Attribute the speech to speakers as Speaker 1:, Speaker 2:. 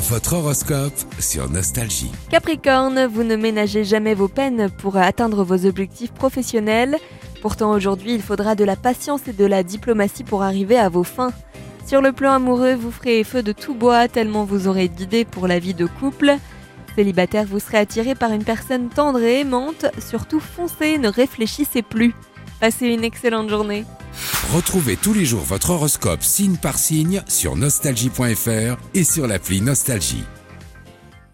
Speaker 1: Votre horoscope sur Nostalgie.
Speaker 2: Capricorne, vous ne ménagez jamais vos peines pour atteindre vos objectifs professionnels. Pourtant aujourd'hui, il faudra de la patience et de la diplomatie pour arriver à vos fins. Sur le plan amoureux, vous ferez feu de tout bois tellement vous aurez d'idées pour la vie de couple. Célibataire, vous serez attiré par une personne tendre et aimante. Surtout foncez, ne réfléchissez plus. Passez une excellente journée.
Speaker 1: Retrouvez tous les jours votre horoscope signe par signe sur nostalgie.fr et sur l'appli Nostalgie.